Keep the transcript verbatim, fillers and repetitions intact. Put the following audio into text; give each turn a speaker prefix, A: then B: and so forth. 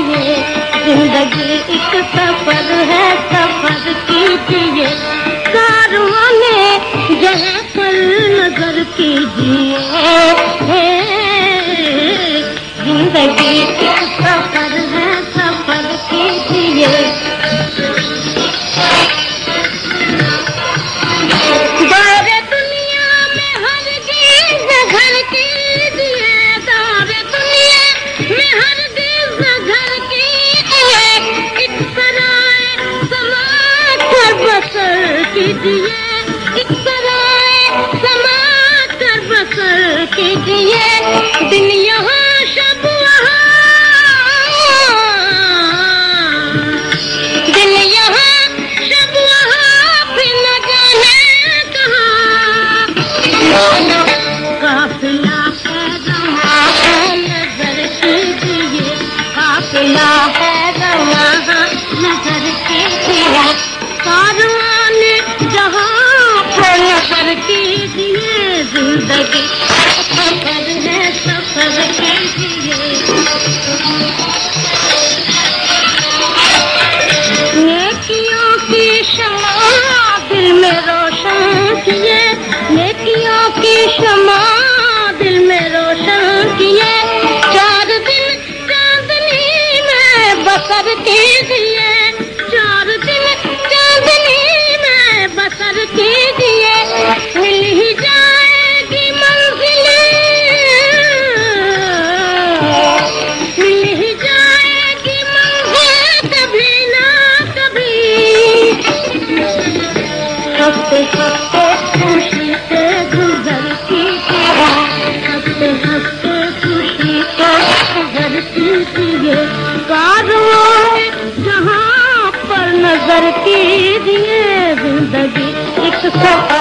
A: कीजिए, जिंदगी एक सफर है, सफर कीजिए, कारवां ने जहाँ पर नजर कीजिए, जिंदगी एक सफर है, सफर कीजिए। कीजिए एक सराय समा कर बसर कीजिए, दिन यहाँ शब वहाँ, दिन यहाँ शब वहाँ, फिर न जाने कहाँ, काफिला है रवां नजर कीजिए, काफिला है रवां नजर कीजिए, कारवां जहाँ पर नजर कीजिए, जिंदगी सफर है, सफर कीजिए। नेकियों की शमा दिल में रोशन किए, नेकियों की शमा दिल में रोशन किए, चार दिन चांदनी में बसर कीजिए, चार दिन चांदनी बसर कीजिए, मिल ही जाएगी मंजिल, मिल ही जाएगी मंजिल कभी ना कभी, हंसते हंसते खुशी से गुजर कीजिए, हंसते हंसते खुशी से गुजर कीजिए, कारवां जहाँ पर नजर कीजिए, जिंदगी एक सफर